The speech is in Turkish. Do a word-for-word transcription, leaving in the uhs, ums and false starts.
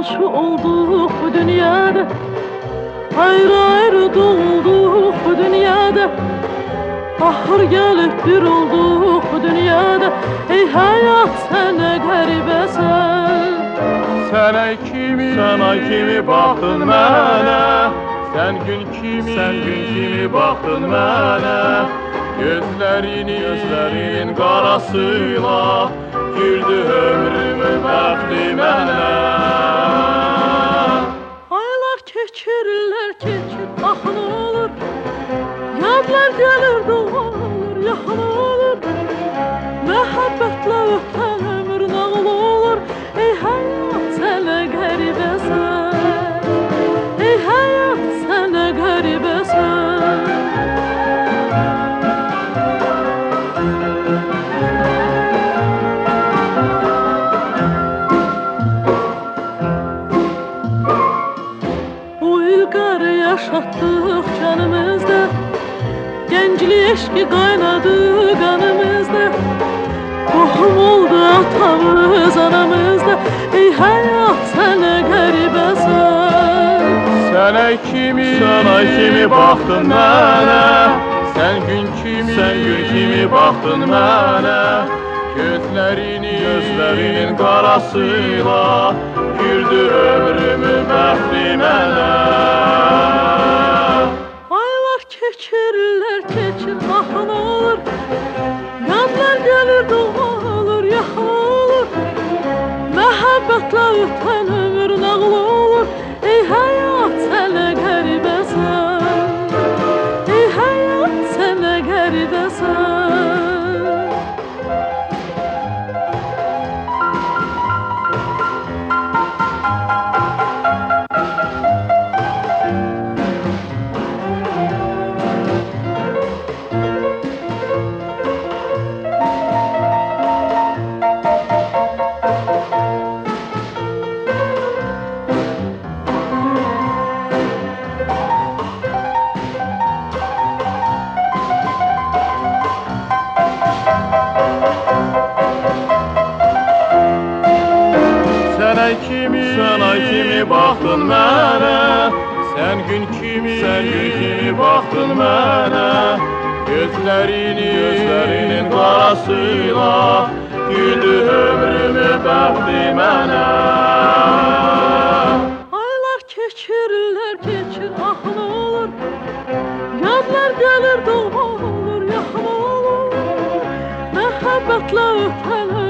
yolcu olduk bu dünyada, ayrı ayrı doğulduk bu dünyada. Ahır gelip bir olduk bu dünyada. Ey hayat sen ne garibesen. Sen ay kimi, sen ay kimi baktın mənə. Sen gün kimi, sen gün kimi baktın mənə. Gözlerini, gözlerinin qarasıyla güldü ömrümü bəxti mənə. Aylar keçirlər keçir, axın olur. Yadlar gelir, doğulur, yaxın olur. Məhəbbətlə ötən ömür nağıl olur. Ey hayat sen ne garibesən. Ey hayat sen ne garibesən. Bu ilgarı yaşattık canımızda, genclik eşki kaynadı kanımızda. Kohum oldu atamız anamızda. Ey hayat sen ne garibesən. Sen ay kimi, sen ay kimi baktın mənə. Sen gün kimi, sen gün kimi baktın mənə. Gözlerini, gözlerinin qarasıyla güldü ömrümü bəxti mənə. Aylar keçirlər keçir, axın olur. Yadlar gelir, doğulur, yaxın olur. Məhəbbətlə ötən ömür nağıl olur. Ey hayat sen ne garibesən. Ey hayat sen ne garibesən. Sen ay kimi, sen ay kimi baktın mənə. Sen gün kimi, sen gün kimi baktın mənə. Gözlerini, gözlerinin qarasıyla güldü ömrümü bəxti mənə. Aylar keçirlər keçir, axın olur. Yadlar gelir, doğulur, yaxın olur. Məhəbbətlə ötən